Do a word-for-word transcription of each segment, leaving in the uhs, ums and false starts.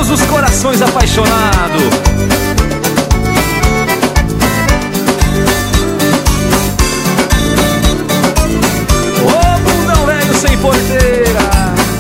todos os corações apaixonados. Ô bundão velho sem porteira.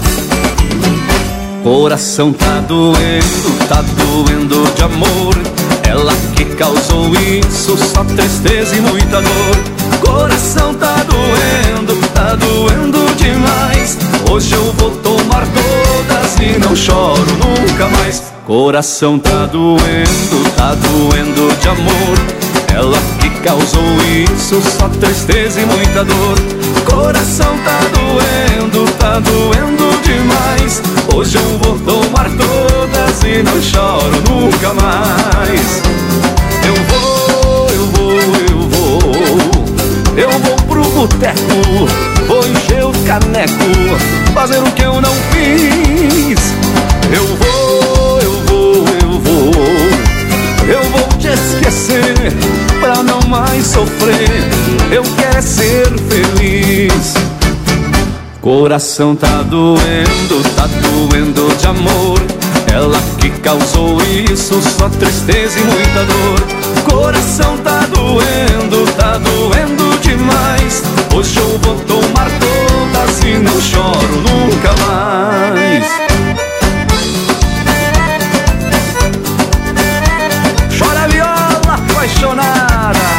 Coração tá doendo, tá doendo de amor. Ela que causou isso, só tristeza e muita dor. Coração tá doendo, tá doendo demais. Hoje eu vou tomar todas e não choro nunca mais. Coração tá doendo, tá doendo de amor. Ela que causou isso, só tristeza e muita dor. Coração tá doendo, tá doendo demais. Hoje eu vou tomar todas e não choro nunca mais. Eu vou, eu vou, eu vou. Eu vou pro boteco, vou encher o caneco, fazer o que eu não fiz. Eu vou, eu vou, eu vou. Eu vou te esquecer pra não mais sofrer. Eu quero ser feliz. Coração tá doendo, tá doendo de amor. Ela que causou isso, só tristeza e muita dor. Coração tá doendo, tá doendo demais. Hoje eu vou tomar todas e não choro nunca mais. Chora a viola apaixonada.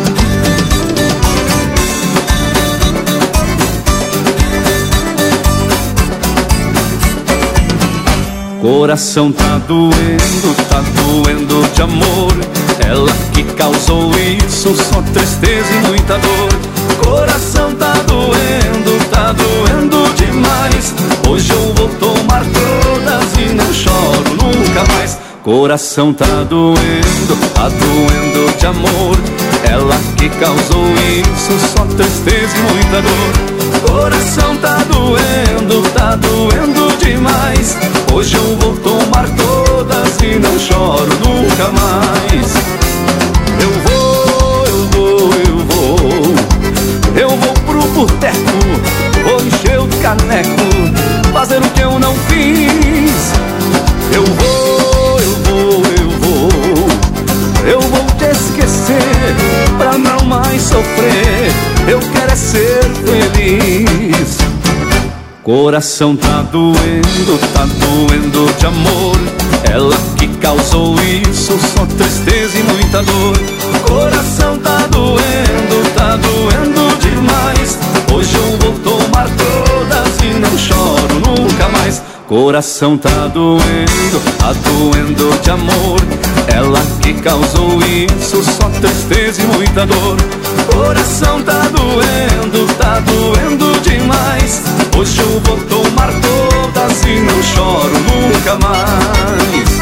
Coração tá doendo, tá doendo de amor. Ela que causou isso, só tristeza e muita dor. Coração tá doendo, tá doendo demais. Hoje eu vou tomar todas e não choro nunca mais. Coração tá doendo, tá doendo de amor. Ela que causou isso, só tristeza e muita dor. Coração tá doendo, tá doendo demais. Hoje eu vou tomar todas e não choro nunca mais. Eu vou, eu vou, eu vou. Eu vou pro boteco, vou encher o caneco, fazer o que eu não fiz. Eu vou, eu vou, eu vou. Eu vou te esquecer pra não mais sofrer. Eu quero é ser feliz. Coração tá doendo, tá doendo de amor. Ela que causou isso, só tristeza e muita dor. Coração tá doendo, tá doendo demais. Hoje eu vou tomar todas e não choro nunca mais. Coração tá doendo, tá doendo de amor. Ela que causou isso, só tristeza e muita dor. Coração tá doendo, tá doendo demais. Hoje eu vou tomar todas e não choro nunca mais.